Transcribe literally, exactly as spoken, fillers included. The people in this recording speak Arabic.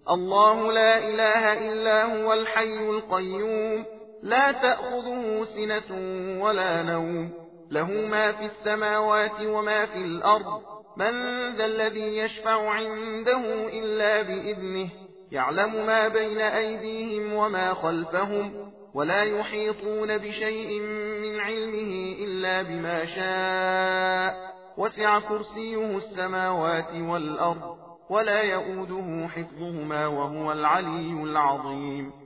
الله لا إله إلا هو الحي القيوم لا تأخذه سنة ولا نوم له ما في السماوات وما في الأرض من ذا الذي يشفع عنده إلا بإذنه يعلم ما بين أيديهم وما خلفهم ولا يحيطون بشيء من علمه إلا بما شاء وسع كرسيه السماوات والأرض ولا يؤوده حفظهما وهو العلي العظيم